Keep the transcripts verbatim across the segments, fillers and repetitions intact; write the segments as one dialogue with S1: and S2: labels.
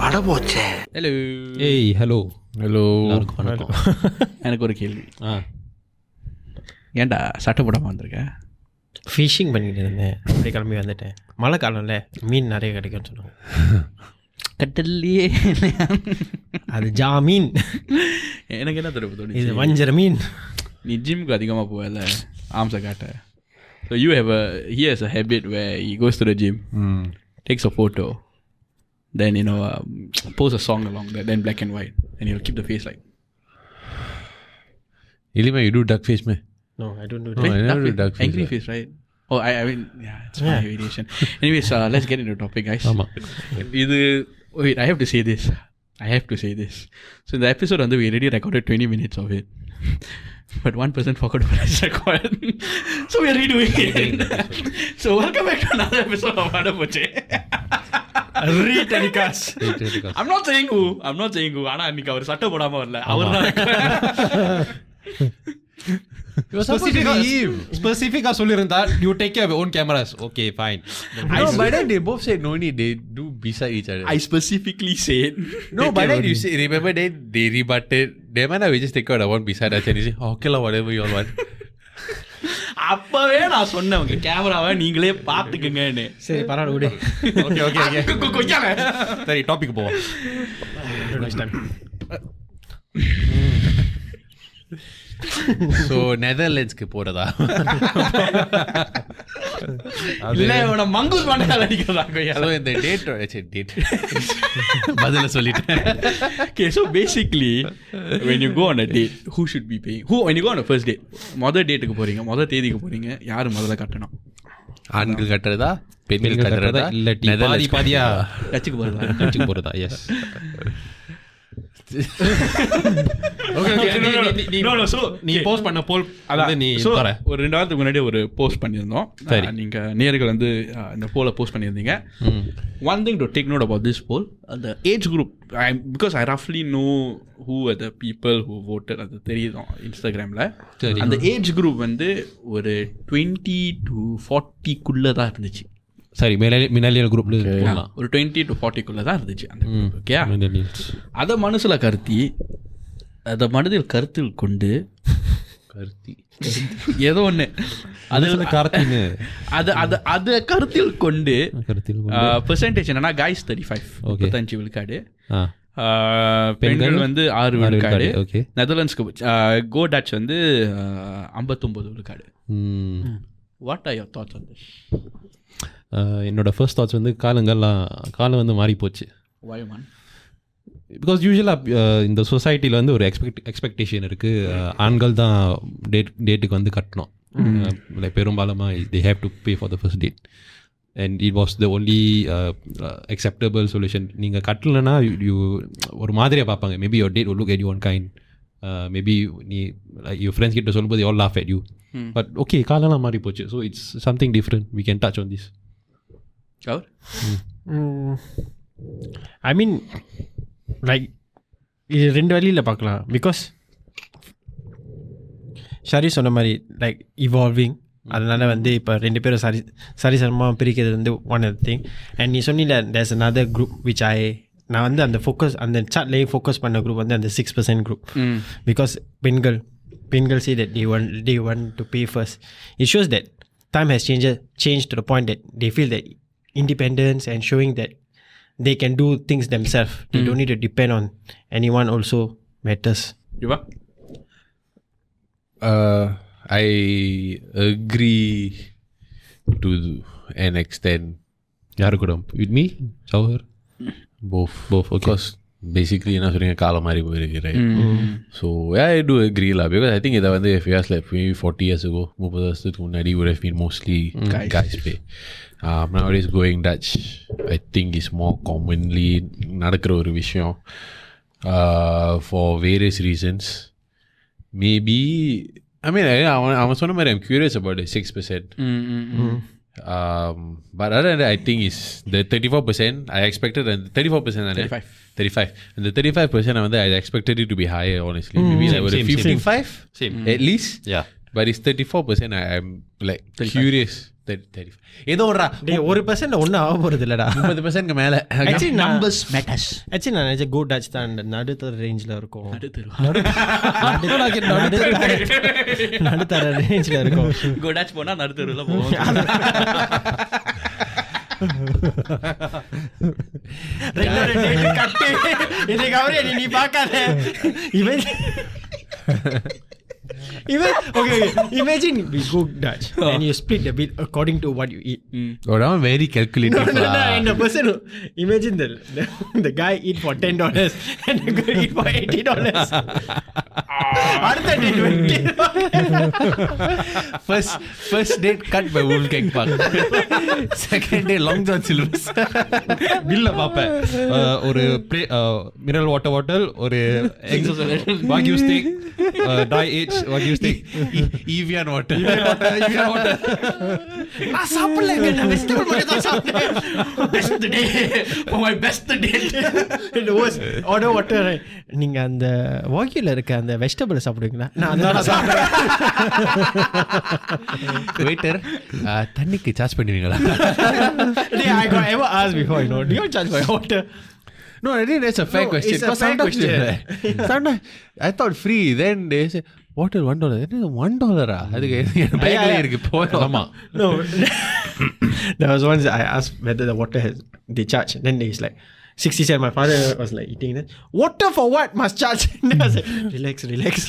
S1: அட போச்சே.
S2: ஹலோ.
S3: ஏய் ஹலோ.
S2: ஹலோ.
S3: எல்லாருக்கும் வணக்கம்.
S2: எனக்கு ஒரு கேள்வி.
S3: ஆ
S2: ஏன்டா சட்டை போடாமல் வந்திருக்க?
S4: ஃபிஷிங் பண்ணிட்டு இருந்தேன், அப்படியே கிளம்பி வந்துட்டேன். மழை காலம்ல மீன் நிறைய கிடைக்கும்னு சொன்னாங்க.
S2: கடல்லையே
S4: அது ஜாமீன்.
S2: எனக்கு என்ன தெரியும் தோணுச்சு,
S4: இது வஞ்சர மீன்.
S2: நீ ஜிம்க்கு அதிகமாக போகல ஆம்ஸை காட்ட. So you have a he has a habit where he goes to the gym, takes a photo, then you know um, post a song along that, then black and white, and he'll keep the face like.
S1: Ilima, you do duck face, man?
S4: No, I don't do
S1: No,
S4: that.
S1: I never do
S2: Face,
S1: duck face.
S2: angry face, right? Oh, I, I mean, yeah, it's my
S4: Yeah.
S2: variation. Anyways, uh, let's get into the topic, guys.
S3: ஆமா.
S2: இது wait, I have to say this. I have to say this. So in the episode, we already recorded twenty minutes of it. But one person forgot to press record. So we are redoing it. So welcome back to another episode of Ada Poche.
S4: Re-telecast.
S2: I'm not saying who. I'm not saying who. ஆனா அன்னைக்கு அவர் சட்டை போடாம வரல. அவர் தான்
S3: ஸ்பெசிஃபிக்கா சொல்லிருந்தா you take care of your own cameras. Okay, fine.
S1: No, but then they both said no need. They do beside each other.
S2: I specifically said.
S1: No, but then you say, remember then they rebutted. They might have just take out the one beside us and you say, oh, okay lah, whatever you all want.
S2: அப்பவே நான் சொன்னேன் உங்க கேமராவை நீங்களே பாத்துக்குங்கன்னு.
S4: சரி பரவாயில்ல விடு.
S3: Okay okay okay
S2: கொஞ்சம்
S3: சரி டாபிக் போவோம்.
S4: Next time.
S1: So நெதர்லாண்ட்ஸ்க்கு போறதா?
S2: இல்ல இவனை மங்கூஸ் மண்டையால அடிக்கிறாங்க.
S1: So இந்த டேட் ஆச்சு டேட் பதில சொல்லிட்டேன்.
S2: Okay, so basically when you go on a date, who should be paying? Who when you go on a first date, மொத டேட்டுக்கு போறீங்க, மொத தேதிக்கு போறீங்க, யாரு முதல்ல கட்டணும்?
S1: ஆண்கள் கட்டுறதா பெண்கள் கட்டுறதா
S3: இல்ல பாதி பாதியா
S2: டச்சுக்கு போறதா?
S3: டச்சுக்கு போறதா? Yes.
S2: Okay, okay. No, no, no. No, no. So
S3: நீ போஸ்ட் பண்ண போல்
S2: அத
S3: நீ
S2: so
S3: தர
S2: ஒரு ரெண்டு வாரத்துக்கு முன்னாடி ஒரு போஸ்ட் பண்ணியிருந்தோம். நீங்க நேயர்கள் வந்து இந்த போல போஸ்ட் பண்ணியிருந்தீங்க. One thing to take note about this poll, the age group, I because I roughly know who are the people who voted, அது தெரியும் இன்ஸ்டாகிராம்ல. அந்த ஏஜ் குரூப் வந்து ஒரு டுவெண்ட்டி டு ஃபார்ட்டி குள்ள தான் இருந்துச்சு.
S3: சரி மினாலியல் குரூப்ல போலாம்.
S2: ஒரு டுவெண்ட்டி டு ஃபார்ட்டி குள்ள தான் இருந்துச்சு அந்த குரூப். ஓகே, அத மனசுல கருத்தி அத மனதில் கருத்தில் கொண்டு
S1: கருத்தி
S2: ஏதோ ஒண்ணு
S3: அதுல கார்த்தின்னு
S2: அது அது அது கருத்தில் கொண்டு
S3: கருத்தில்
S2: பெர்சன்டேஜ் என்னன்னா கைஸ் தேர்ட்டி ஃபைவ் முப்பத்தஞ்சு விழுக்காடு, பெண்கள் வந்து ஆறு விழுக்காடு, நெதர்லாண்ட்ஸ்க்கு கோ டச் வந்து ஐம்பத்தொம்பது விழுக்காடு. What are your thoughts on this?
S3: என்னோட ஃபர்ஸ்ட் தாட்ஸ் வந்து காலங்கள்லாம் காலம் வந்து மாறி போச்சு.
S2: Why man?
S3: பிகாஸ் யூஸ்வலாக இந்த சொசைட்டியில் வந்து ஒரு எக்ஸ்பெக்ட் எக்ஸ்பெக்டேஷன் இருக்குது, ஆண்கள் தான் டேட் டேட்டுக்கு வந்து கட்டணும். லைக் பெரும்பாலுமாக they have to pay for the first date and it was the only acceptable solution. நீங்கள் கட்டலைன்னா யூ ஒரு மாதிரியாக பார்ப்பாங்க. Maybe your date will look at you one kind. Maybe நீ யூர் ஃப்ரெண்ட்ஸ் கிட்ட சொல்லும்போது all laugh at you. But okay காலம்லாம் மாறி போச்சு. So it's something different. we can touch on this.
S2: Kaur?
S4: Mm. I mean like இது ரெண்டு வழியில் பார்க்கலாம். பிகாஸ் ஷரி சொன்ன மாதிரி லைக் இவால்விங், அதனால் வந்து இப்போ ரெண்டு பேரும் சரி சரிசமமாக பிரிக்கிறது வந்து ஒன் ஆஃப் திங். அண்ட் நீ சொன்னில there's another group which I நான் வந்து அந்த ஃபோக்கஸ் அந்த சார்ட்லேயே ஃபோக்கஸ் பண்ண குரூப் வந்து அந்த சிக்ஸ் பர்சன்ட் குரூப். பிகாஸ் பெண்கள் பெண்கள் say that they want they want to pay first. It shows that time has changed changed to the point that they feel that independence and showing that they can do things themselves. They mm. don't need to depend on anyone also matters.
S2: Yuva?
S1: Uh, I agree to an extent.
S3: யாரு கூட? With me? Jawhar?
S1: Both.
S3: Both, okay.
S1: Because basically என்ன சொல்றீங்க காலம் மாறி போயிருக்கு, right? So yeah, I do agree lah, because I think இதை வந்து if you ask like maybe forty years ago, முப்பது வருஷத்துக்கு முன்னாடி would have been mostly guys, guys pay. Um, nowadays going Dutch I think is more commonly நடக்கிற ஒரு விஷயம் uh, for various reasons. Maybe I mean அவன் சொன்ன மாதிரி I'm curious about the six percent.
S2: Mm-hmm.
S1: Um, but other than that, I think is the thirty-four percent I expected, and thirty-four percent
S2: thirty-five
S1: thirty-five and the thirty-five percent I expected it to be higher, honestly. Mm. Maybe like same, fifty-five
S3: same.
S1: At least.
S3: Yeah.
S1: But it's thirty-four percent. I, I'm like curious. thirty-five ஏதோ ஒரு
S4: டேய் ஒரு percent ஒன்றும் ஆக போகிறது இல்லைடா.
S1: முப்பது percent மேலே
S4: ஆக்சுவலி
S2: நம்பர்ஸ் மேட்டர்ஸ்.
S4: ஆக்சுவலி நான் நினைச்சேன் கோ டச் தான் நடுத்தர ரேஞ்சில் இருக்கும். நடுத்தர ரேஞ்சில் இருக்கும்.
S2: கோ டச் போனால் நடுத்தருவில் போவோம்.
S4: இன்னைக்கு அவரே நீ பார்க்காத இவன் Even okay, okay, imagine we go Dutch oh. and you split the bill according to what you eat.
S1: Mm. Oh, that very calculative.
S4: No, no, no, and the person, imagine the, the the guy eat for ten dollars and the girl eat for eighty dollars. அடுத்த date twenty.
S1: First first date cut by Wolfgang Park. Second day Long John Silver's.
S3: பில்ல பாப்பேன். ஒரு mineral water bottle, ஒரு wagyu steak, dry age wagyu steak,
S1: Evian water.
S3: Evian water.
S4: நான் சாப்பிடலங்க, நான் vegetable மட்டும் தான் சாப்பிட்டேன்.
S2: Best day for my best date.
S4: It was order water. நீங்க அந்த வாக்யூல இருக்க அந்த வெஜிடபிள் சாப்பிடுவீங்களா? நான் அதான் சாப்பிடுறேன்.
S1: வெயிட்டர் தண்ணிக்கு சார்ஜ் பண்ணுவீங்களா?
S4: I got ever asked before, you know, do you charge for water?
S1: No, I think that's a fair
S4: no,
S1: question.
S4: It's a fair question.
S1: Sometimes I thought free. Then they say water one dollar. That is one dollar. Ah, அதுக்கு பேக்ல இருக்கு போலாமா?
S4: No. There was once I asked whether the water has they charge. Then they is like sixty cents. My father was like eating that. Water for what? Must charge. Then I was like, relax, relax.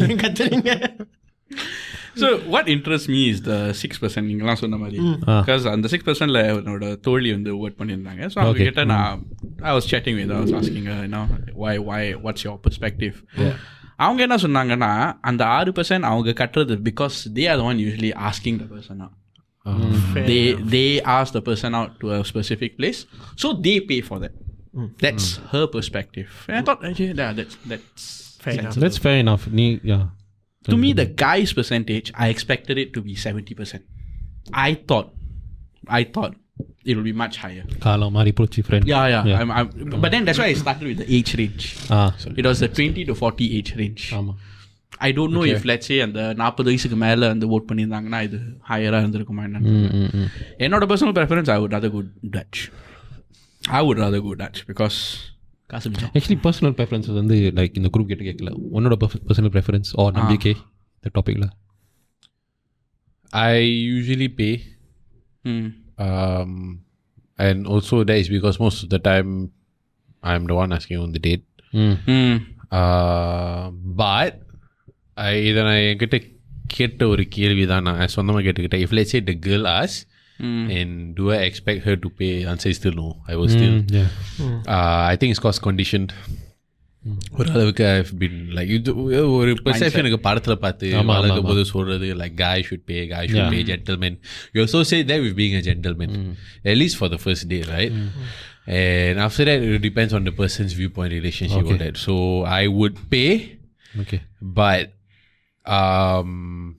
S2: So what interests me is the six percent நீங்களாம் சொன்ன மாதிரி. Because அந்த six percentல என்னோட தோழி வந்து vote பண்ணியிருந்தாங்க. So அவங்க கிட்ட நான் I was chatting with her. I was asking her, you know, why why what's your perspective? அவங்க என்ன சொன்னாங்கன்னா அந்த ஆறு பர்சன்ட் அவங்க கட்டுறது because they are the one usually asking the person out. Mm. They they ask the person out to a specific place, so they pay for that. Mm. That's mm. her perspective. And I thought actually yeah, that's that's
S3: fair enough. That's fair enough. Nee, yeah.
S2: To me, the guy's percentage, I expected it to be seventy percent. I thought, I thought it will be much higher.
S3: Kala mari pochi friend.
S2: Yeah, yeah. yeah. I'm, I'm, but then that's why I started with the age range. Ah, sorry. It was the twenty to forty age range. Ama. I don't know okay. if let's say அந்த நாற்பது வயசுக்கு மேலே அந்த vote பண்ணியிருந்தாங்கன்னா இது ஹையராக இருந்திருக்குமா என்னன்னு. என்னோட personal preference I would rather go Dutch. I would rather go Dutch because
S3: actually personal preferences வந்து லைக் இந்த குரூப் கிட்ட கேட்கல. உன்னோட பர்சனல் ப்ரெஃபரன்ஸ் ஆர் நம்பிக்கை இந்த டாப்பிக்கில்?
S1: I usually pay. Mm. Um, and also that is because most of the time I'm the one asking on the date. Mm. Mm. Uh, but I இதை நான் என்கிட்ட கேட்ட ஒரு கேள்வி தான் நான் சொந்தமாக கேட்டுக்கிட்டேன். If let's say the girl asks, Mm. and do I expect her to pay? Answer is still no. I was still mm, yeah. uh, I think it's cost conditioned. ஒரு அளவுக்கு I've been like ஒரு perception எனக்கு படத்துல பார்த்து வளர்க்க போது சொல்றது like guy should pay, guy should yeah. pay, gentleman. You also say that with being a gentleman, mm. at least for the first day, right? Mm. And after that it depends on the person's viewpoint, relationship okay. or that. So I would pay,
S3: okay,
S1: but um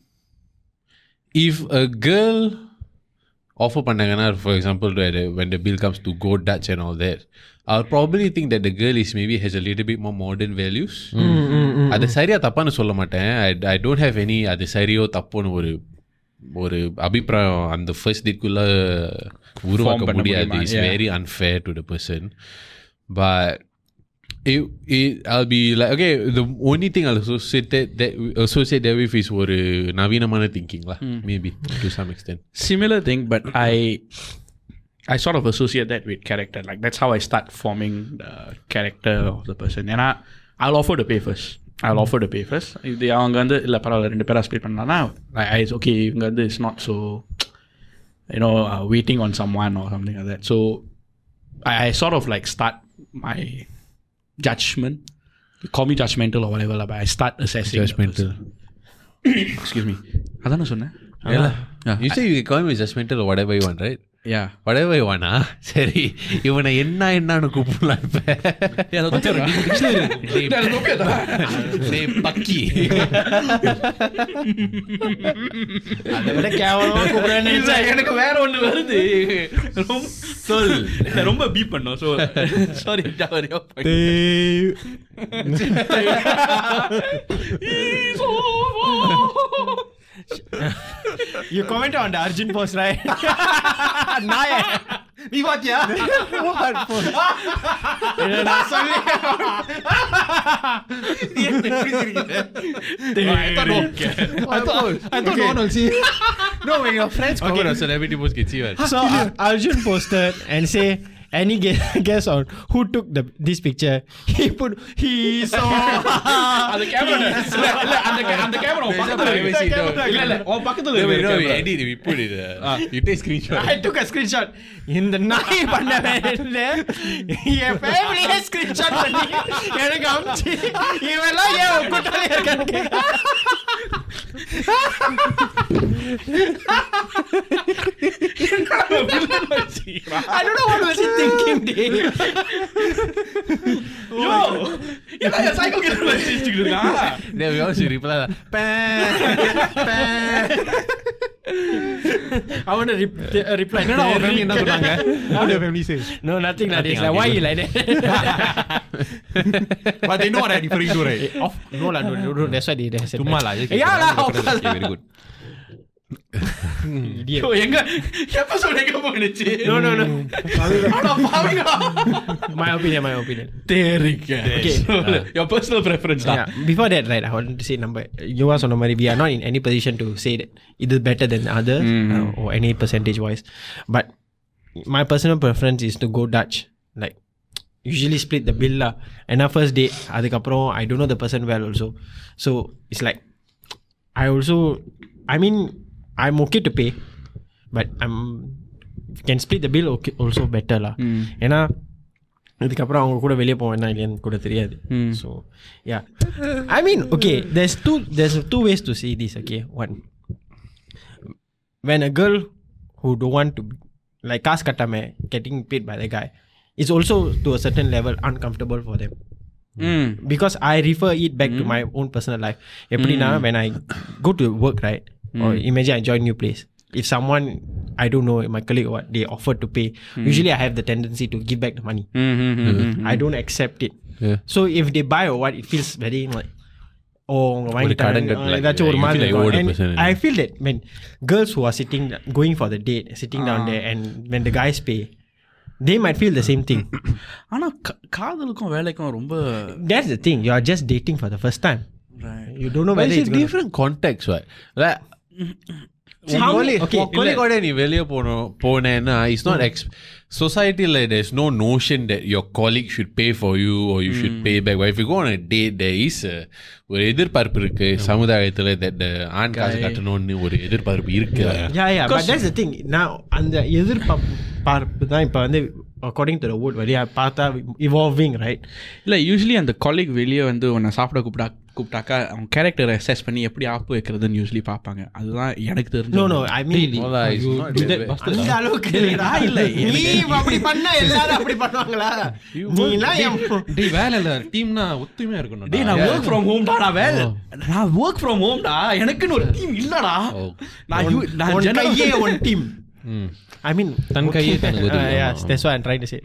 S1: if a girl offer பண்ணாங்கன்னா for example when the bill comes to go Dutch and all that, I'll probably think that the girl is maybe has a little bit more modern values. அது சரியா தப்பான்னு சொல்ல மாட்டேன். I, I don't have any அது சரியோ தப்போன்னு ஒரு ஒரு அபிப்பிராயம் அந்த ஃபர்ஸ்ட் டேட்குள்ள உருவாக்க முடியாது. It's yeah. very unfair to the person. But it, it, I'll be like, okay, the only thing I'll associate that, that associate that with is ஒரு நவீனமான thinking lah, mm. maybe to some extent.
S2: Similar thing, but I I sort of associate that with character. Like that's how I start forming the character of the person. And I, I'll offer to pay first. I'll mm. offer to pay first. If they அவங்க வந்து இல்லை பரவாயில்ல ரெண்டு பேரா speed பண்ணலாம்னா it's okay, இவங்க வந்து it's not so, you know, uh, waiting on someone or something like that. So I, I sort of like start my judgment, call me judgmental or whatever, but I start assessing
S1: judgmental.
S2: Excuse me, அதான சொன்னேன்.
S1: Yeah, yeah. You say you call me judgmental or whatever you want, right?
S2: Yeah,
S1: whatever you want. Ah, சரி இவனை என்ன என்னன்னு கூப்பிடலாம் இப்ப. டேய் பக்கி,
S4: அதை விட கேவலமா கூப்பிடுறேன்னு
S2: எனக்கு வேற ஒண்ணு வருது. சொல் ரொம்ப பீப் பண்ணோம். So sorry
S4: You commented on the Arjun post, right? Nae.
S3: நீ பாத்தியா?
S4: What post? நான் சொல்லி
S3: I thought I thought no one will see.
S1: No, when your friends comment on celebrity post can see what.
S4: So uh, Arjun posted and say any guess, guess on who took the this picture. He put he saw
S2: அந்த camera இல்ல இல்ல அந்த அந்த camera பக்கத்துல
S1: privacy
S2: இருக்கு.
S1: no.
S2: இல்ல இல்ல உன் பக்கத்துல
S1: No,
S2: இருக்கு
S1: no, we
S2: camera.
S1: edit, we put it. Uh, you take screenshot.
S4: I took a screenshot. இந்த நாய் பண்ண வேண்டிய என் ஃபேமிலியே ஸ்கிரீன்ஷாட் பண்ணி எனக்கு அனுப்பிச்சு இவெல்லாம் ஏன் கூட்டாளி இருக்கான்னு கேட்க. I don't know what was he thinking, dude.
S2: யோ என்ன சைக்கோ கிட்ட வச்சிட்டு இருக்கா?
S1: Then we also reply.
S4: I want to re- uh, reply.
S3: என்னடா உன் family என்ன சொன்னாங்க? What do your family say?
S4: No, nothing. Nothing. Like, why you like that?
S3: But they know what I'm referring to, right?
S4: Off. No lah, no, no, no. That's why they they said.
S3: சும்மா lah.
S4: Yeah lah.
S3: Okay, very good.
S4: Idiot.
S2: யோ எங்க episode எங்க போனுச்சு?
S4: No, no, no.
S2: அட பாவிங்களா.
S4: My opinion, my opinion.
S2: தெரிக்க.
S4: Okay.
S2: Your personal preference da.
S4: Yeah. Before that, right, I wanted to say number. You was on the money. We are not in any position to say that it is better than others
S2: Mm.
S4: uh, or any percentage wise. But my personal preference is to go Dutch. Like usually split the bill lah. And our first date, adukaprom I don't know the person well also. So it's like I also, I mean, I'm okay to pay, but I'm can split the bill okay, also better lah.
S2: Mm.
S4: ஏன்னா இதுக்கப்புறம் அவங்க கூட வெளியே போவேன்னா இல்லையான்னு கூட தெரியாது. So yeah I mean okay there's two there's two ways to see this. Okay, one, when a girl who don't want to like காசு கட்டாம getting paid by the guy is also to a certain level uncomfortable for them.
S2: Mm.
S4: Because I refer it back mm. to my own personal life. எப்படின்னா
S2: Mm.
S4: when I go to work, right, mm. or imagine I join new place, if someone I don't know, my colleague or what, they offer to pay, mm. usually I have the tendency to give back the money.
S2: Mm-hmm.
S4: I don't accept it.
S1: Yeah.
S4: So if they buy or what, it feels very like oh
S1: ஒரு கடன் கட்டல.
S4: ஏதாச்சும் ஒரு மாதிரி
S1: You feel like
S4: இருக்கும்.
S1: owed a
S4: And
S1: person.
S4: I feel that when girls who are sitting going for the date sitting down there and when the guys pay, they might feel the same thing.
S2: ஆனா காதலுக்கும் வேலைக்கும் ரொம்ப
S4: That's the thing, you are just dating for the first time.
S2: right.
S4: You don't know
S1: But
S4: whether
S1: it's
S4: it's
S1: a
S4: gonna...
S1: different context, right? Like
S4: How many- okay,
S1: கொலையோட நீ வெளியே போனோம் போனேன்னா it's not ex சொசைட்டியில் there is no notion that your colleague should pay for you or you should pay back if you go on a date there is ஒரு எதிர்பார்ப்பு இருக்கு சமுதாயத்தில் that ஆண் காசு கட்டணும்னு ஒரு எதிர்பார்ப்பு இருக்கு.
S4: Yeah, yeah, but that's the thing. Now அந்த எதிர்பார்ப்பு தான் இப்போ வந்து according to the word வழியா பார்த்தா evolving, right?
S2: இல்லை யூஸ்வலி அந்த காலிக் வெளியே வந்து உன்னை சாப்பிட கூப்பிட்டா கூப்பிட்டாக்கா அவங்க கேரக்டரை அசஸ் பண்ணி எப்படி ஆப்பு வைக்கிறதுன்னு யூஸ்வலி பார்ப்பாங்க. அதுதான் எனக்கு தெரிஞ்சு.
S4: No, no, I mean
S1: Well, uh, it's not that-
S4: அந்த அளவுக்கு இல்லடா. இல்ல நீ அப்படி பண்ணா எல்லாரும் அப்படி பண்ணுவாங்களா? நீலாம் என்
S3: டேய் வேலை இல்ல டீம்னா ஒத்துமையா இருக்கணும்.
S2: டேய் நான் work from home டா. நான் வேலை நான் work from home டா. எனக்குன்னு ஒரு டீம் இல்லடா. நான் you- நான்
S4: உன்
S2: general-
S4: கையே உன் டீம். I mean
S3: தன் கையே தனக்கு
S4: uh,
S3: ஒதுக்கு.
S4: yeah, that's what I'm trying to say.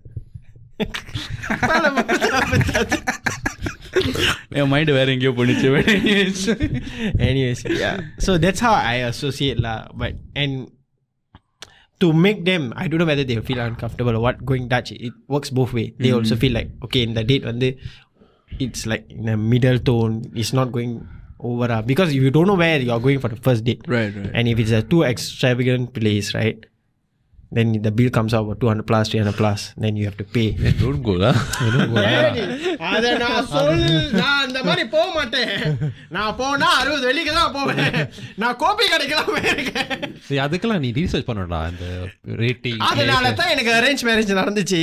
S2: என் மைண்ட் வேற எங்கேயோ போனிச்சு.
S4: Anyways, yeah. So that's how I associate lah. But and to make them, I don't know whether they feel uncomfortable or what. Going Dutch, it works both way. They also feel like okay in the date when they, it's like in a middle tone. It's not going over ah because you don't know where you are going for the first date.
S2: Right, right.
S4: And if it's a too extravagant place, right, then the bill comes out about two hundred plus, three hundred plus. Then you have to pay.
S1: Don't go lah.
S4: அத நான் சொல் நான் அந்த மாதிரி போக மாட்டேன். நான் போனா அறுபது வெள்ளிக்கு தான் போவேன். நான் கோபி கடைக்கெல்லாம் போயிருக்கேன்.
S3: சரி அதுக்கெல்லாம் நீ ரீசர்ச் பண்ணடா அந்த ரேட்டிங்.
S4: அதனால தான் எனக்கு அரேஞ்ச் மேரேஜ் நடந்துச்சு.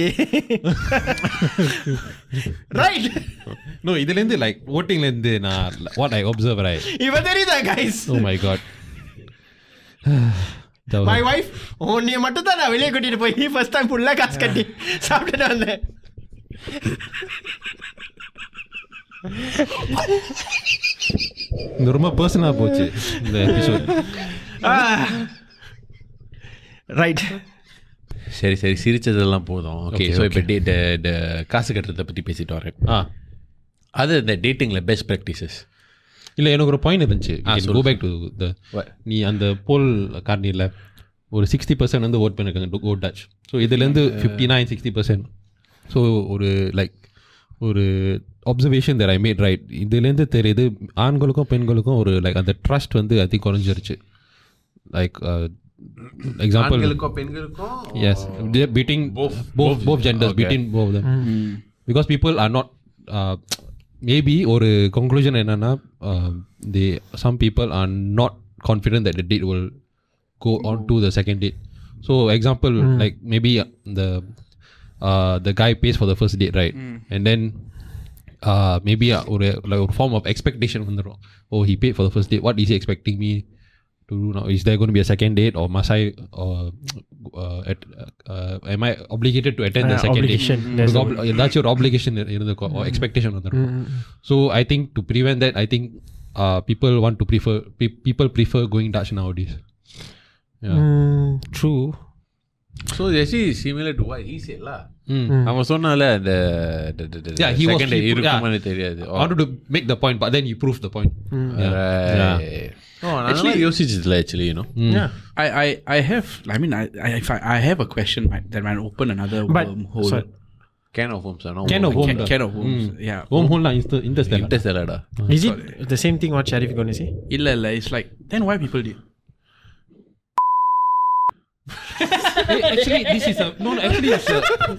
S4: ரைட்.
S3: நோ இதுல இருந்து லைக் ஓட்டிங்ல இருந்து நான் வாட் ஐ அப்சர்வ் ரைட்.
S4: இவ தெரியுதா guys?
S3: Oh my god.
S4: My wife உன்னை மட்டும் தான் நான் வெளியே கூட்டிட்டு போய் ஃபர்ஸ்ட் டைம் ஃபுல்லா காசு கட்டி சாப்பிட்டுட்டு வந்தேன்.
S3: இது ரொம்ப பர்சனலா போச்சு இந்த எபிசோட்.
S4: ரைட்.
S1: சரி சரி சிரிச்சதெல்லாம் போதும். Okay
S3: Okay,
S1: so
S3: okay.
S1: இப்போ காசு கட்டுறதை பற்றி பேசிட்டு வரேன்.
S3: ஆ
S1: அது இந்த டேட்டிங்கில் பெஸ்ட் ப்ராக்டிசஸ்
S3: இல்லை எனக்கு ஒரு பாயிண்ட் இருந்துச்சு கோ பேக் டு த நீ அந்த போல் காரணியில் ஒரு சிக்ஸ்டி பர்சன்ட் வந்து ஓட் பண்ணிருக்காங்க கோ டச். ஸோ இதுலேருந்து fifty nine sixty percent so ஒரு லைக் ஒரு observation that I made right. இதுலேருந்து தெரியுது ஆண்களுக்கும் பெண்களுக்கும் ஒரு லைக் அந்த ட்ரஸ்ட் வந்து அதிக குறைஞ்சிருச்சு. லைக் எக்ஸாம்பிள்
S1: பெண்களுக்கும்
S3: yes between both both both genders between both of them because people are not uh, maybe ஒரு conclusion என்னன்னா they some people are not confident that the date will go on to the second date. So example mm. like maybe the uh, the guy pays for the first date, right? Mm. And then uh, maybe uh, or a, like a form of expectation வந்துரும். Oh, he paid for the first date, what is he expecting me to do now? Is there going to be a second date, or must I or uh, at, uh, am I obligated to attend uh, the second
S4: obligation.
S3: date? Ob- that's your obligation irundhuko or expectation வந்துரும். Mm. So I think to prevent that, I think uh, people want to prefer pe- people prefer going Dutch nowadays. Yeah.
S4: Mm, true.
S1: So actually similar to what he said lah. அவன் சொன்னால அந்த
S3: yeah he was
S1: இருக்குமானு தெரியாது.
S3: I wanted to make the point but then you proved the point.
S4: Mm.
S3: Yeah.
S1: Right. Yeah. Oh, actually யோசிச்சதுல actually you know.
S3: Mm.
S4: Yeah.
S2: I I I have I mean I I if I, I have a question that might open another
S4: But,
S2: wormhole.
S4: sorry.
S1: Can of worms. No.
S3: Can of worms.
S2: Can, can of worms. Mm. Yeah.
S3: Wormhole la insta interstellar.
S1: Interstellar da.
S4: Is it the same thing what Sharif going to say?
S2: Illa illa it's like then why people did?
S3: Hey, actually this is a no, no actually it's a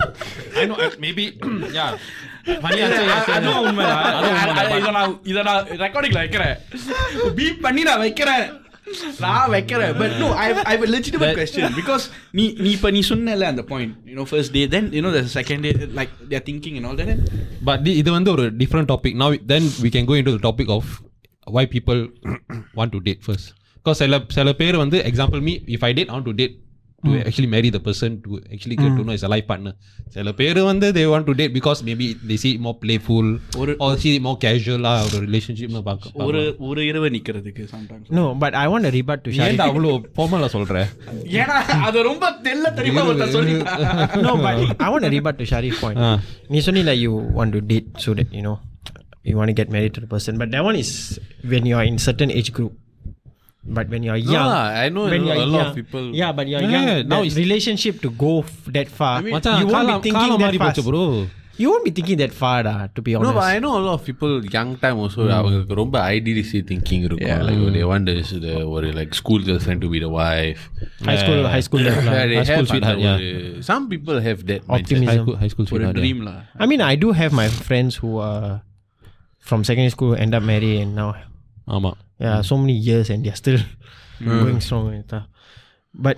S3: I know maybe yeah funny answer yes
S2: அது உண்மையா இத நான் இத நான் ரெக்கார்டிங்ல வைக்கிறேன் beep பண்ணி நான் வைக்கிறேன் நான் வைக்கிறேன் but no I I have a legitimate question because நீ நீ இப்ப நீ சொன்னல அந்த point you know first day then you know there's a second day like they are thinking and all that then
S3: but இது வந்து ஒரு different topic now then we can go into the topic of why people want to date first because சில சில பேர் வந்து example me if I date I want to date to mm. actually marry the person to actually get mm. to know as a life partner. சில பேர் வந்து they want to date because maybe they see it more playful or, or see it more casual ah or relationship na paaka
S2: ஒரு ஒரு இரவு நிக்கிறதுக்கு sometimes
S4: no but I want to rebut to Sharif.
S3: ஏன்டா அவ்வளவு ஃபார்மலா சொல்ற
S2: ஏனா அது ரொம்ப தெல்ல தெரியுமா ஒருத்த சொல்லிட்டா
S4: no but I want to rebut to Sharif point. ah. நீ சொன்னீல you want to date so that you know you want to get married to the person but that one is when you are in certain age group. But when you're young,
S1: no, I know
S4: when you're
S1: a lot
S4: young,
S1: of people.
S4: Yeah, but you're
S3: yeah,
S4: young.
S3: Yeah, now
S4: that relationship to go f- that far,
S3: I mean,
S4: you won't be thinking that fast,
S3: bro.
S4: You won't be thinking that far, da, to be honest.
S1: No, but I know a lot of people young time also அவங்களுக்கு ரொம்ப idealistic thinking இருக்கும். Like they want this the or like school girlfriend to be the wife.
S4: High school,
S3: yeah.
S4: high school, level,
S1: yeah,
S3: high school sweetheart. Yeah.
S1: Some people have that
S4: optimism.
S3: High school, high school sweetheart.
S2: Or a dream lah.
S4: I mean, I do have my friends who are from secondary school end up married and now.
S3: ஆமா.
S4: Yeah, so many years and they're still mm. going strong and stuff. But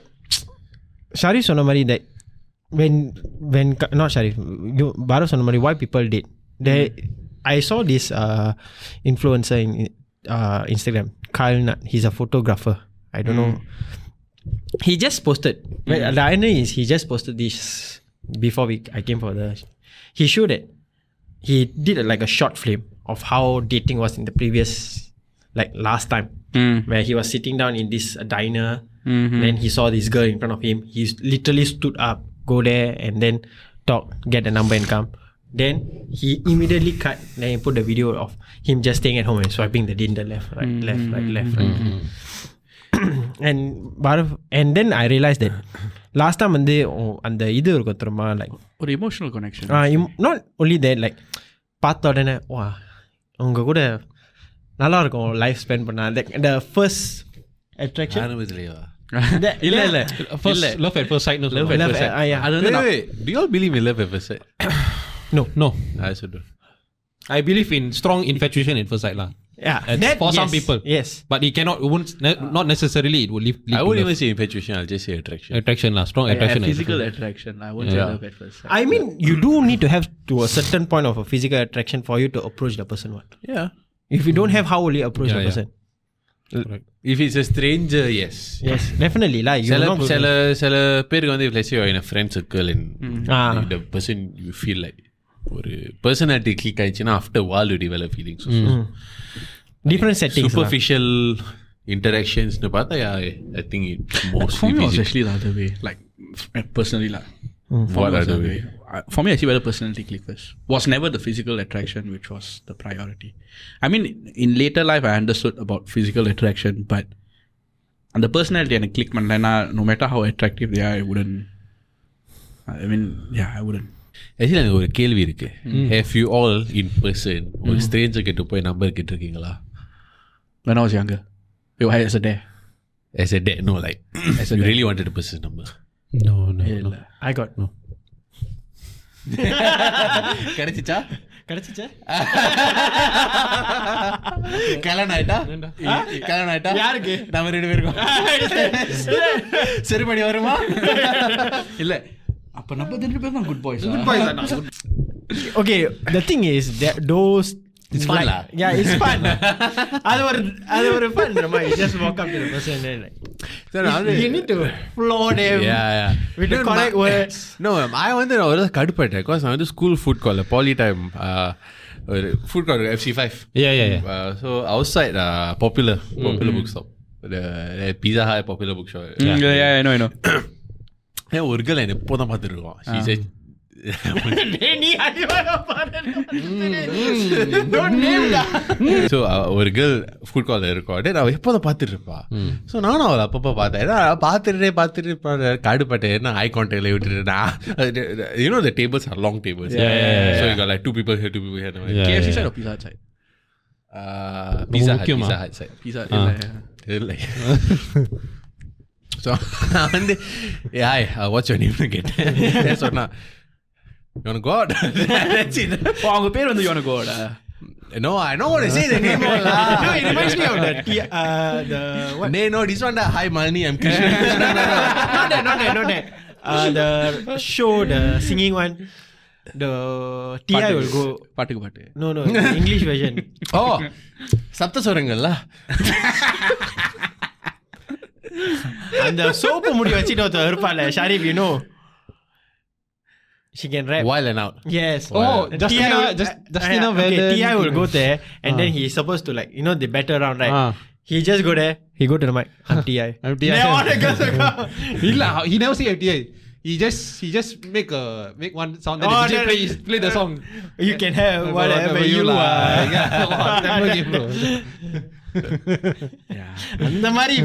S4: Sharif சொன்னமாரி that when when not Sharif you Bharat சொன்னமாரி why people date there mm. I saw this uh, influencer in uh, Instagram Kyle Nut. He's a photographer. I don't mm. know. He just posted mm. the irony is he just posted this before we I came for the he showed it. He did a, like a short film of how dating was in the previous like last time mm. where he was sitting down in this uh, diner mm-hmm. then he saw this girl in front of him. He literally stood up, go there and then talk, get the number and come. Then he immediately cut, then he put the video of him just staying at home and swiping the Tinder left, right, mm-hmm. left, right, left, right. Mm-hmm. and Bharat, and then I realized that last time வந்து அந்த இது இருக்கும் தெரியுமா like
S2: ஒரு emotional connection.
S4: uh, im- not only that like பார்த்த உடனே வா உங்க கூட நல்லா இருக்கும் லைஃப் ஸ்பெண்ட் பண்ணா the first attraction
S1: ஆரம்பத்திலேயா
S2: இல்ல இல்ல
S3: First love at first sight. No,
S2: Love at first sight.
S4: ah, yeah.
S2: அது வந்து
S1: Wait, wait, do you all believe in love at first sight?
S3: No, no.
S1: I also do.
S3: I believe in strong infatuation at first sight lah.
S4: yeah
S3: That's
S4: that,
S3: for
S4: yes,
S3: some people.
S4: yes
S3: But it cannot, it won't, ne- not necessarily it will lead, lead
S1: I
S3: to
S1: won't
S3: love.
S1: even say infatuation, I'll just say attraction.
S3: Attraction lah, strong
S2: yeah,
S3: attraction.
S2: physical attraction. I won't say
S3: Yeah.
S2: love at first sight.
S4: I mean you do need to have to a certain point of a physical attraction for you to approach the person what
S1: Yeah.
S4: if you don't have how will you approach
S3: Yeah,
S4: the
S3: yeah.
S4: person
S1: If it's a stranger, yes.
S4: yes definitely lah you
S1: சில
S4: not going
S1: சில சில பேருக்கு வந்து let's say you're in a friend circle and
S4: Ah.
S1: like the person you feel like ஒரு personality click ஆயிடுச்சுன்னா after a while you develop feelings also.
S4: to- different settings lah.
S1: Superficial interactions னு பார்த்தா yeah, I think it
S2: For
S1: mostly
S2: me it was
S1: physical.
S2: actually the other way like personally lah For
S1: What
S2: me,
S1: are
S2: was
S1: the
S2: that
S1: way?
S2: way. I- For me, I see whether personality click first. Was never the physical attraction which was the priority. I mean, in later life, I understood about physical attraction, but and the personality and click manna, no matter how attractive they are, I wouldn't. I mean, yeah, I wouldn't.
S1: Actually எனக்கு ஒரு கேள்வி இருக்கு. Have you all in person ஒரு stranger கிட்ட போய் number கேட்டிருக்கீங்களா?
S2: When I was younger, yo, I as a dad.
S1: As a dad, no, like as a you really wanted a person's number.
S3: No, no, no.
S4: I got no.
S1: கிடைச்சிச்சா?
S4: கிடைச்சிச்சா?
S1: கல்யாணம் ஆயிட்டா? கல்யாணம் ஆயிட்டா?
S4: யாருக்கு?
S1: நம்ம ரெண்டு பேருக்கும். சரி படி வருமா?
S2: இல்ல அப்ப நம்ம ரெண்டு பேரும் தான் good boys.
S4: Good boys are not. Okay, the thing is that those
S1: It's fun lah.
S4: Yeah, it's fun. அது ஒரு அது ஒரு fun, right? You just walk up to the person and then like
S1: Sir,
S4: you, you need to floor them
S1: yeah, yeah.
S4: with the correct words.
S1: No, I வந்து நான் ஒரு கடுப்பட்டேன் because நான் வந்து school food கார்ட்ல poly time ஒரு food court F C five.
S3: Yeah, yeah, yeah.
S1: Uh, so outside uh, popular popular mm-hmm. bookstop. The, the Pizza Hut popular bookshop.
S2: Yeah, yeah, yeah, I know, I know.
S1: ஏன் ஒரு girl என்ன எப்போதான் பார்த்துருக்கோம். She said
S4: நீ அடிவாங்க பாரு. Don't name that.
S1: So ஒரு girl food கார்ட்ல இருக்கோம். டேய் அவ எப்போதான் பார்த்துட்டு இருப்பா. ஸோ நானும் அவளை அப்பப்போ பார்த்தேன். பார்த்துட்டே பார்த்துட்டு காடுபட்டேன். என்ன ஐ கான்டாக்ட்ல விட்டுட்டு you know the tables are long tables.
S3: Yeah, yeah, yeah.
S1: So you got like two people here, two people here.
S3: Yeah,
S2: K F C
S3: yeah.
S2: side or Pizza Hut side?
S1: Uh, Pizza Hut, Pizza Hut side.
S2: Pizza Hut.
S3: Ah.
S1: இல்லை. So வந்து hi what's your நேம்னு கேட்டேன். சொன்னா you want to go out? That's it.
S2: Oh, அவங்க பேர் வந்து you want to go out.
S1: No, I know what to say the name.
S4: No, it reminds me of the T- uh, the what?
S1: No, no, this one the hi Malini, I'm Krishna.
S4: no, no, no, not that, not that, not that. Uh, the show, the singing one, the T I will go.
S2: பாட்டுக்கு பாட்டு.
S4: No, no, the English version.
S1: Oh, சப்த சொரங்கள்ல.
S4: அந்த soap முடி வச்சிட்டு ஒருத்தர் இருப்பால ஷாரிப், you know. She can rap.
S1: While and out.
S4: Yes.
S3: Oh,
S4: The
S3: Justina,
S4: T I will-
S3: just,
S4: uh,
S3: Justina
S4: uh, okay,
S3: Velen.
S4: T I will go there and
S3: Ah.
S4: then he's supposed to like, you know, they battle around, right?
S3: Ah.
S4: He just go there, he go to the mic, I'm T I.
S3: I'm T I.
S4: Then all the girls will come.
S3: Illa, he never say F T I. He just he just make a make one sound and
S4: Oh,
S3: the D J
S4: then-
S3: play play the song.
S4: You can have whatever you
S3: lah.
S4: want.
S3: Yeah, whatever you bro.
S4: அந்த மாதிரி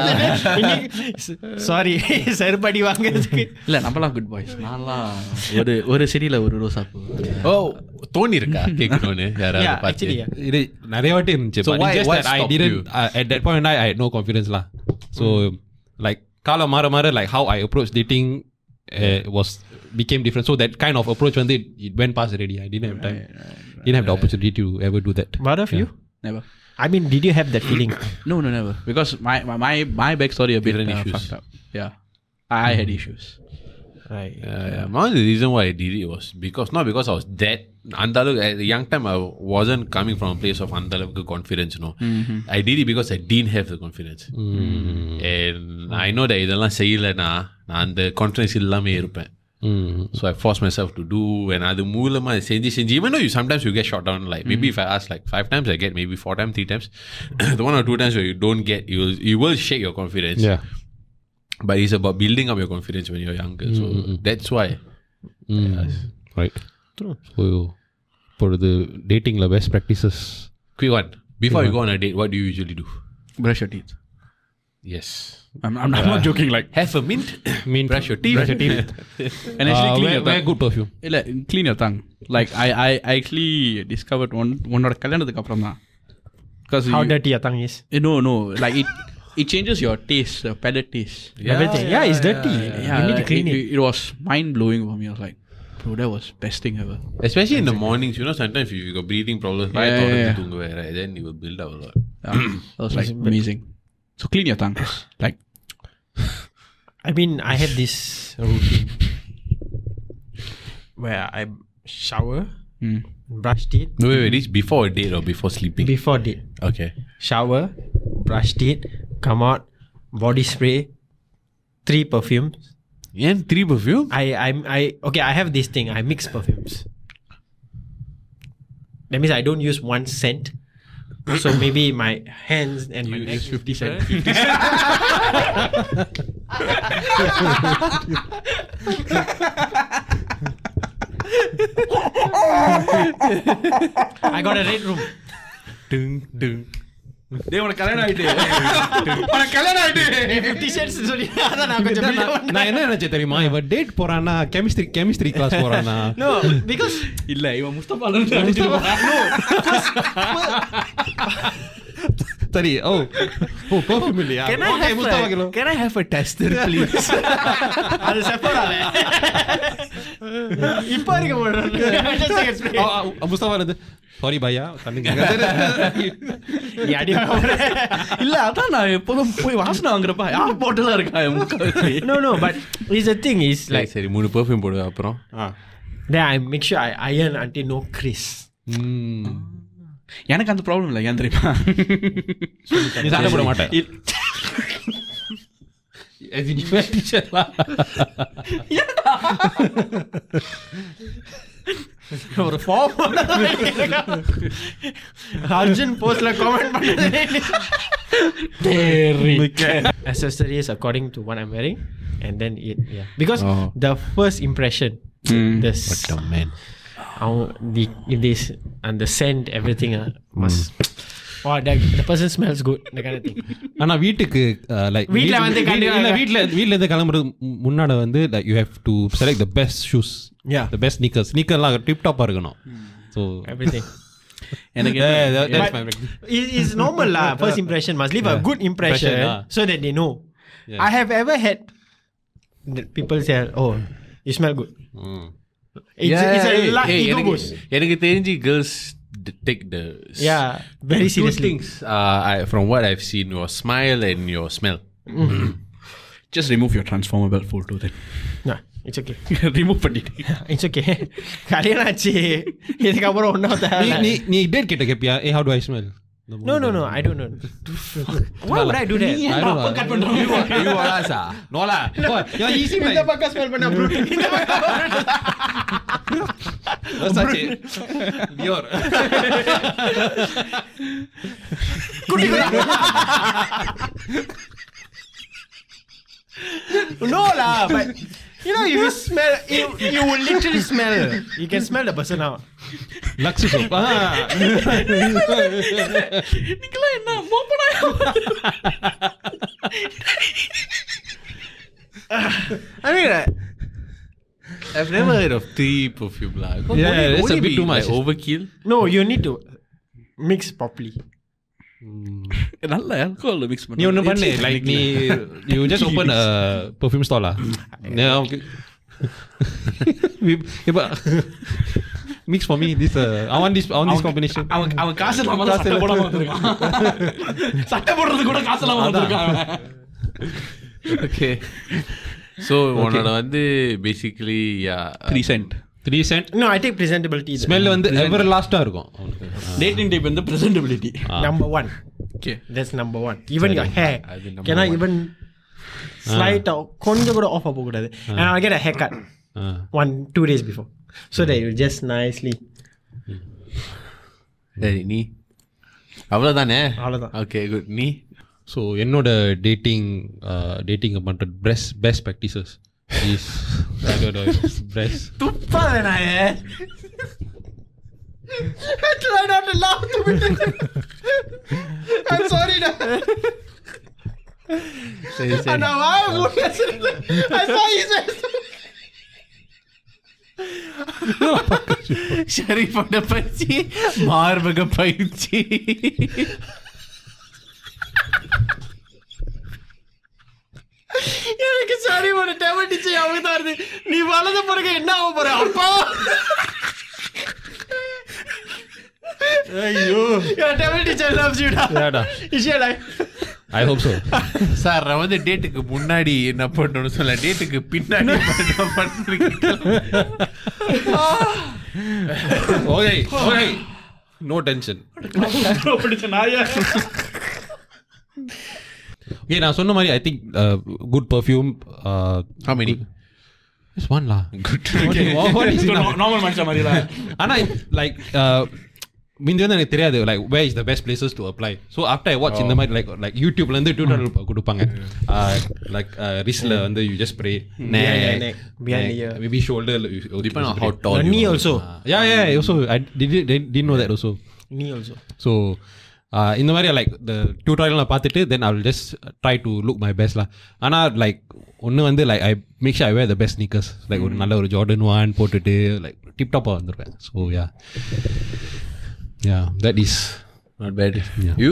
S4: sorry செருப்படி வாங்குறதுக்கு
S2: இல்ல நம்மலாம் good boys. நான்லாம் ஒரு ஒரு செடியில ஒரு ரோசா பூ.
S1: ஓ தோணி இருக்கா கேட்கணும்னு
S4: Yeah,
S1: யாராவது
S4: actually,
S1: பார்த்து
S4: yeah.
S3: இது நிறைய வாட்டி இருந்துச்சு.
S1: So
S3: But
S1: why-
S3: it's just
S1: what
S3: that I
S1: stopped
S3: didn't
S1: you?
S3: uh, at that point in time I had no confidence lah. So like காலம் மாற மாற like how I approach dating uh, was became different. So that kind of approach when they it went past already. I didn't have time. Didn't have the opportunity to ever do that.
S4: What of you?
S2: Never.
S4: I mean, did you have that feeling?
S2: No, no, never. Because my my my, my backstory a bit
S1: Different
S2: uh,
S1: issues.
S2: fucked up. Yeah, I had issues.
S4: Right.
S1: Yeah, yeah. One of the reason why I did it was because not because I was that andaluk at the young time I wasn't coming from a place of andaluk confidence, you know.
S2: Mm-hmm.
S1: I did it because I didn't have the confidence.
S3: Mm.
S1: And I know that இதெல்லாம் செய்யலனா நான் அந்த confidence இல்லாம இருப்பேன்.
S3: Mm.
S1: So I forced myself to do and அது மூலமா செஞ்சு செஞ்சு even though you sometimes you get shot down like maybe if I ask like five times I get maybe four times three times the one or two times where you don't get you will, you will shake your confidence.
S3: Yeah.
S1: But it's about building up your confidence when you're younger. So
S3: Mm-hmm.
S1: that's why.
S3: Mm.
S1: Yes.
S3: Right. True. So for the dating la best practices.
S1: Quick one. Before you go on a date, what do you usually do?
S2: Brush your teeth.
S1: Yes.
S2: I'm, I'm, I'm not joking. Like,
S1: Have a mint.
S3: Mint.
S1: Brush your teeth.
S3: Brush your teeth.
S2: and actually
S3: Uh,
S2: clean
S3: wear,
S2: your
S3: wear
S2: tongue.
S3: good perfume.
S2: இல்ல clean your tongue. Like I I I actually discovered one உன்னோட கல்யாணத்துக்கு அப்புறம் தான். Because
S4: How
S2: you,
S4: dirty your tongue is?
S2: eh, no no like it it changes your taste, your palate taste.
S4: Everything. Yeah, it's dirty.
S2: Yeah,
S4: You need to
S2: like,
S4: clean
S2: it,
S4: it.
S2: it. was mind blowing for me. I was like, bro, that was best thing ever.
S1: Especially in the mornings, you know, sometimes if you got breathing problems,
S2: Yeah, yeah, yeah.
S1: தூங்குவே, right? Then you will build up a lot.
S2: Yeah, that was like amazing. So clean your tongue. Like
S4: I mean, I have this routine where I shower,
S2: mm.
S4: brush teeth
S1: No, wait, wait, this before a date or before sleeping?
S4: before date.
S1: Okay.
S4: Shower, brush teeth, come out, body spray, three perfumes.
S1: And three perfume?
S4: I I'm I okay. I have this thing. I mix perfumes. That means I don't use one scent. So maybe my hands and my neck
S2: use fifty cent.
S4: I got a red room.
S1: Ding, ding.
S2: டேய் உனக்கு கல்யாணம் ஆயிட்டு உனக்கு கல்யாணம் ஆயிட்டு
S4: fifty cents சொல்லி அதான் நான் கொஞ்சம் build up
S3: நான் என்ன நினைச்சேன் தெரியுமா, இவன் டேட் போறானா கெமிஸ்ட்ரி கெமிஸ்ட்ரி கிளாஸ் போறானா?
S4: No, because
S2: இல்ல இவன் முஸ்தபா நினைச்சிட்டு போறான்.
S3: சரி. ஓ ஓ பெர்ஃப்யூம் இல்லையா?
S4: can I
S3: Okay,
S4: have
S3: Mustafa
S4: a,
S3: kilo.
S1: Can I have a tester please?
S4: அது செப்பரால இப்போ இருக்க மாட்டேன்.
S3: முஸ்தபா வந்து சாரி பையா கண்ணுங்க.
S4: நீ அடி
S2: இல்ல அதான் நான் எப்போதும் போய் வாசனை வாங்குறப்ப யார் போட்டுலாம் இருக்கா என் முக்கால்.
S4: no no but is the thing is like
S1: like சரி மூணு பெர்ஃப்யூம் போடுவேன் அப்புறம்
S4: then I make sure I iron until no crease.
S3: ம்
S2: எனக்கு அந்த ப்ராப்ளம் இல்லை. ஏன் தெரியுமா?
S3: நீ சண்டை போட மாட்டேன்.
S4: ஒரு ஃபார்ம் அர்ஜுன் போஸ்ட்ல கமெண்ட் பண்ணது accessories according to what I'm wearing and then it yeah because
S1: Oh.
S4: the first impression
S2: Mm.
S4: the
S1: What a man.
S4: our the if this and the scent everything uh, must oh that, the person smells good that kind of thing.
S3: ஆனா வீட்டுக்கு like
S4: வீட்ல வந்து கண்டிப்பா-
S3: இல்ல வீட்ல வீட்ல இருந்து கிளம்புறது முன்னாடி வந்து like you have to select the best shoes,
S4: Yeah.
S3: the best sneakers. sneakerலாம் டிப் டாப்பா இருக்கணும். So
S4: Everything
S2: எனக்கு
S3: yeah, that, that's
S4: But-
S3: my
S4: it is normal lah. First impression must leave a good impression,
S3: Impression, ah.
S4: so that they know.
S3: Yeah.
S4: I have ever had that people say, "Oh, you smell good."
S3: mm.
S4: It's,
S1: Yeah,
S4: it's a
S1: hey,
S4: la-
S1: hey,
S4: ego
S1: எனக்கு-
S4: boost.
S1: எனக்கு தெரிஞ்சு girls d- take the
S4: Yeah, very
S1: two
S4: seriously.
S1: things uh, I, from what I've seen, your smile and your smell.
S2: just remove your transformable photo then.
S4: Nah, it's okay.
S2: Remove பண்ணிட்டு
S4: It's okay. கல்யாணம் ஆச்சு இதுக்கப்புறம் ஒன்றும்
S3: நீ நீ நீ date கிட்ட கேப்பியா, hey how do I smell?
S4: No, no, no. I don't know. Why would I do that?
S3: I don't know.
S2: Cut பண்றோம்.
S1: You are us, ah?
S3: No lah. Yeah, easy man.
S4: இந்த பக்கம் ஸ்மெல் பண்ண fruit இந்த பக்கம்
S3: Versace. Dior.
S4: குட்டி குட்டி no lah but you know if you smell you, you will literally smell you can smell the person now.
S3: Lux soap. Ah.
S2: நீங்களா என்ன மோப்பனா?
S1: I mean, I, I've never heard of three perfume lah.
S3: Yeah, that's a bit too much.
S1: Like overkill.
S4: No, you need to mix properly.
S2: நல்ல alcohol mix பண்ணு.
S3: நீ ஒண்ணு பண்ணு, like நீ you just open a perfume store lah. Yeah, okay. இப்ப mix for me this uh, I want this I want this combination.
S2: அவன் அவன் காசு இல்லாம தான் சட்டை போடாம வந்திருக்கான். சட்டை போடுறது கூட காசு இல்லாம வந்திருக்கான்.
S1: Okay. So உன்னோட வந்து basically yeah.
S2: three cent.
S3: three cent.
S4: No, I take presentability.
S3: Smell வந்து everlast ஆ இருக்கும்.
S2: Dating type வந்து presentability.
S4: Number one.
S2: Okay.
S4: That's number one. Even your hair
S1: அது number
S4: cannot
S1: one.
S4: even slide out. கொஞ்சம் கூட off ஆக கூடாது. And I'll get a haircut
S3: Ah.
S4: one two days before, so that you just nicely.
S1: சரி நீ அவ்வளவுதானே?
S4: அவ்வளவுதான்.
S1: Okay, good. நீ
S3: So என்னோட dating uh, dating பண்ற best best practices is I don't know best.
S4: துப்பாத நாயே. I try not to laugh too much. I'm sorry da.
S1: சரி சரி.
S4: And now I would I saw his face.
S1: ஷரீஃபோட பயிற்சி மார்பக பயிற்சி.
S4: எனக்கு சரி ஒரு டெவடிச்சு அவங்க தான் வருது. நீ வலது பிறகு என்ன ஆக போற அப்பா? ஐயோ your devil teacher loves you da.
S3: Yeah da.
S4: Is she alive?
S3: I hope so.
S1: Sir நான் வந்து டேட்டுக்கு முன்னாடி என்ன பண்ணணும்னு சொல்ல, டேட்டுக்கு பின்னாடி என்ன பண்ணுறீங்க?
S3: Okay, okay. No tension.
S2: பிடிச்ச நாயா.
S3: Okay, நான் சொன்ன மாதிரி I think uh, good perfume uh,
S1: How many?
S3: just one lah.
S1: Good.
S3: What, what is enough?
S2: Normal மனுஷன் மாதிரில.
S3: ஆனா like uh, முந்தி வந்து எனக்கு தெரியாது like where is the best places to apply. So after I watch இந்த மாதிரி like like YouTubeல இருந்து tutorial கொடுப்பாங்க. Like wristல வந்து you just spray
S4: neck, neck, behind the ear,
S3: maybe shoulder,
S1: depend on how tall
S4: knee also.
S3: Yeah yeah also I didn't didn't know that also.
S4: Knee also.
S3: So uh, இந்த மாதிரி like the tutorial நான் பார்த்துட்டு then I will just try to look my best lah. ஆனா like ஒன்று வந்து like I make sure I wear the best sneakers like ஒரு நல்ல ஒரு Jordan one போட்டுட்டு like tip top வந்துருவேன். So yeah yeah that is
S1: not bad.
S3: Yeah.
S1: You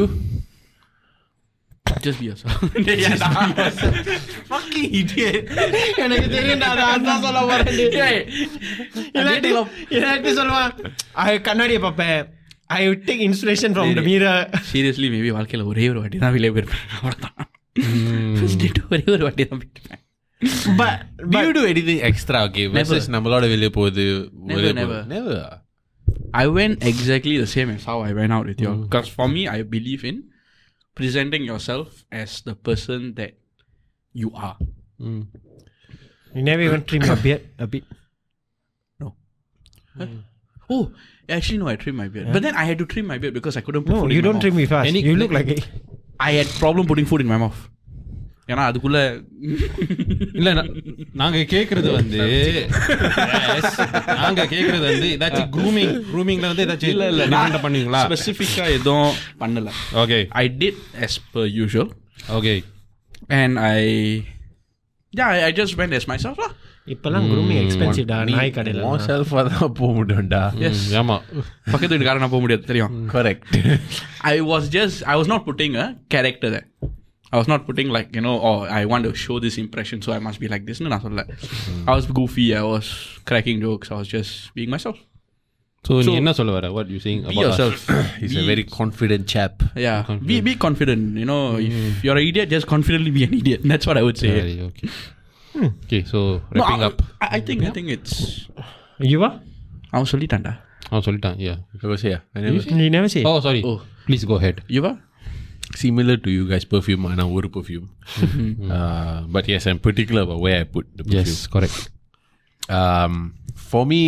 S2: Just be yourself.
S4: Fucking idiot. எனக்கு தெரியும் நான் அதான் சொல்ல வரேன். இல்லாட்டி இல்லாட்டி சொல்லுவான் I கண்ணாடியை பார்ப்பேன். I would take inspiration from the mirror.
S2: Seriously maybe வாழ்க்கையில் ஒரே ஒரு வாட்டி தான் வெளியே போயிருப்பேன். அவ்வளோதான். First date ஒரே ஒரு வாட்டி தான் போயிருப்பேன்.
S4: But
S1: do you do anything extra? Okay, versus நம்மளோட வெளியே போகுது.
S2: Never, never.
S1: Never.
S2: I went exactly the same as how I went out with you. Because for me, I believe in presenting yourself as the person that you are.
S3: mm.
S4: You never even trim your beard a bit?
S2: No. Huh? Oh, actually no, I trimmed my beard. But then I had to trim my beard because I couldn't put
S4: No,
S2: food
S4: you
S2: in my
S4: don't
S2: mouth.
S4: trim me fast.
S3: Any-
S4: You look like it.
S2: I had problem putting food in my mouth. ஏன்னா அதுக்குள்ள
S3: இல்ல நாங்க கேக்குறது வந்து yes, நாங்க கேக்குறது வந்து ஏதாச்சும் grooming groomingல வந்து ஏதாச்சும்
S2: இல்ல இல்ல
S3: டிஃபரெண்ட் பண்ணுவீங்களா?
S2: ஸ்பெசிஃபிக்கா எதுவும் பண்ணல.
S3: Okay
S2: I did as per usual
S3: okay
S2: and I yeah I, I just went as myself lah.
S4: இப்பெல்லாம் grooming expensive டா நாய் கடையில.
S1: Myself அதான் போக முடியும்டா.
S2: Yes.
S3: Mm, ஆமா
S2: பக்கத்து வீட்டுக்காரன் போக முடியாது தெரியும்.
S1: Correct.
S2: I was just I was not putting a character there. I was not putting like, you know, oh, I want to show this impression, so I must be like this. No, not like. I was goofy. I was cracking jokes. I was just being myself.
S3: so நீ
S2: So-
S3: என்ன சொல்ல வர what you saying
S2: Be
S3: about us?
S2: yourself.
S1: He's
S2: be,
S1: a very confident chap.
S2: yeah. Be be confident. You know, if you're an idiot, just confidently be an idiot. That's what I would say.
S3: Very okay okay so
S2: No,
S3: wrapping
S2: I,
S3: up
S2: I, I think I think it's.
S4: You are?
S2: அவன் சொல்லிட்டான்டா.
S3: அவன் சொல்லிட்டான் yeah
S1: I was here. I never
S4: You never say.
S3: oh sorry
S2: Oh.
S3: please go ahead
S2: You are?
S1: similar to you guys perfume and our perfume. uh, but yes, I'm particular about where I put the perfume.
S3: yes correct
S1: Um, for me,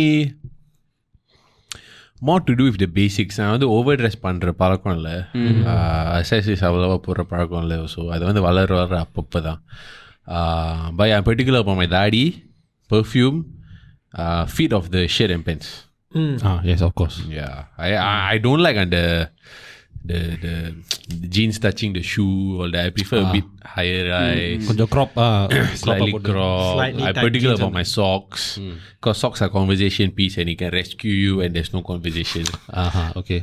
S1: more to do with the basics. நான் வந்து over dress பண்ணுற பழக்கம் இல்லை, அசைசிஸ் அவ்வளோவா போடுற பழக்கம் இல்லை. So அது வந்து வளர வளர அப்பப்போ தான். But I'm particular about my தாடி, perfume, uh, fit of the shirt and pants.
S3: ah yes of course
S1: Yeah, I I, I don't like under the, the the jeans touching the shoe. All that I prefer a bit higher rise.
S3: கொஞ்சம் crop ah
S1: Slightly
S3: crop
S1: crop.
S4: Slightly
S1: I'm
S4: tight
S1: particular
S4: jeans
S1: about my socks because socks are conversation piece and it can rescue you when there's no conversation.
S3: aha okay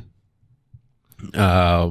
S1: Um,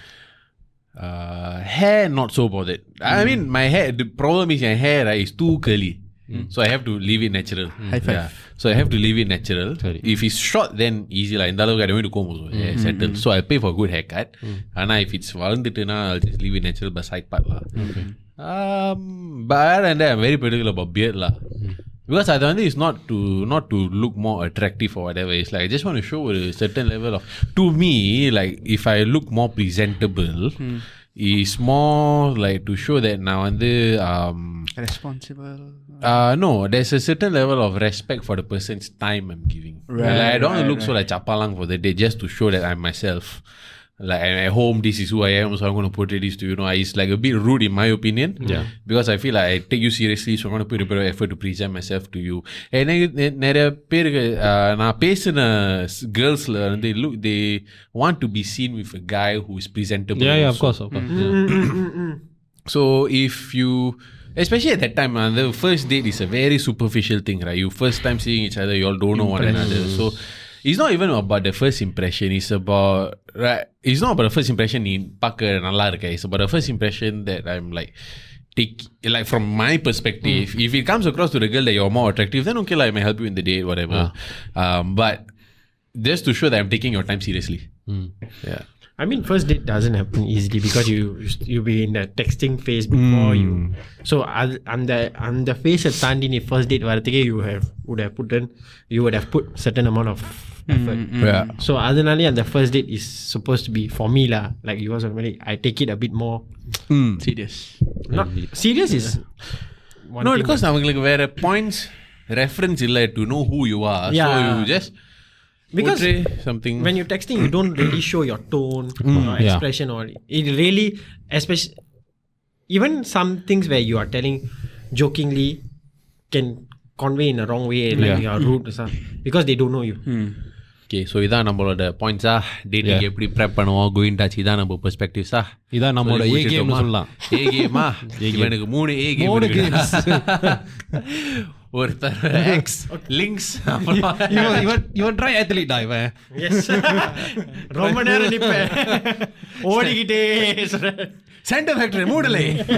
S1: uh, hair not so bothered. I mean, my hair. The problem is my hair right, is too curly, so I have to leave it natural.
S2: High five.
S1: Yeah. So I have to leave it natural.
S3: Sorry.
S1: If it's short, then easy like. In I don't need to comb also. Yeah, settle. So I pay for a good haircut. And if it's வளர்ந்துட்டுனா, I'll just leave it natural, but side part lah.
S3: okay
S1: Um, but other than that, I'm very particular about beard lah. Because I don't think it's not to not to look more attractive or whatever. It's like I just want to show a certain level of. To me, like if I look more presentable, it's more like to show that now and the um.
S2: Responsible.
S1: Uh, no, there's a certain level of respect for the person's time I'm giving.
S2: Right,
S1: Like, I don't want
S2: right,
S1: to look so like chapalang for the day just to show that I'm myself. Like I'm at home, this is who I am, so I'm going to portray this to you. Know, it's like a bit rude in my opinion.
S3: Yeah.
S1: Because I feel like I take you seriously, so I'm going to put a bit of effort to present myself to you. And நிறைய பேருக்கு நான் பேசின girlsல வந்து look they want to be seen with a guy who is presentable.
S3: yeah yeah of
S1: also.
S3: course of course yeah.
S1: So if you, especially at that time, uh, the first date is a very superficial thing, right? You first time seeing each other, you all don't know one another. So it's not even about the first impression. It's about right. It's not about the first impression in பார்க்க நல்லா இருக்கே. It's about the first impression that I'm like take like from my perspective. Mm. If it comes across to the girl that you're more attractive, then okay, like, I may help you in the date, whatever. Uh. Um, but just to show that I'm taking your time seriously.
S3: Mm.
S1: Yeah.
S4: I mean, first date doesn't happen easily because you you be in the texting phase before
S1: Mm.
S4: you. So on the on the phase of தாண்டி நீ first date வரதுக்கே you have would have put in you would have put certain amount of effort.
S2: Mm,
S1: Yeah.
S4: So அதனாலே அந்த first date is supposed to be for me lah. Like you was already I take it a bit more.
S1: Mm.
S2: Serious.
S4: Not serious is. One
S1: No,
S4: thing,
S1: because
S4: but-
S1: அவங்களுக்கு வேற points reference இல்லை to know who you are.
S4: Yeah.
S1: So you just
S4: Because
S1: portray something.
S4: when you're texting, you don't really show your tone or
S3: yeah.
S4: expression or it really, especially even some things where you are telling jokingly can convey in a wrong way, like
S3: Yeah.
S4: you are rude or something, because they don't know you.
S1: Okay, so இதான் நம்மளோட பாயிண்ட்ஸா dating எப்படி prep பண்ணுவோம் going Dutch இதான் நம்ம பெர்ஸ்பெக்டிவ்ஸா
S3: இதான் நம்மளோட ஏ கேம்னு சொல்லலாம்.
S1: ஏ கேமா எனக்கு மூணு ஏ கேம்
S3: மூணு games.
S1: ஒருத்தர் எக்ஸ் லிங்க்ஸ்
S3: இவன் இவன் இவன் ட்ரை அத்லீட்டா இவன்.
S4: Yes. ரொம்ப நேரம் நிப்பேன் ஓடிக்கிட்டே
S1: சென்டர் ஃபேக்டரி மூடலை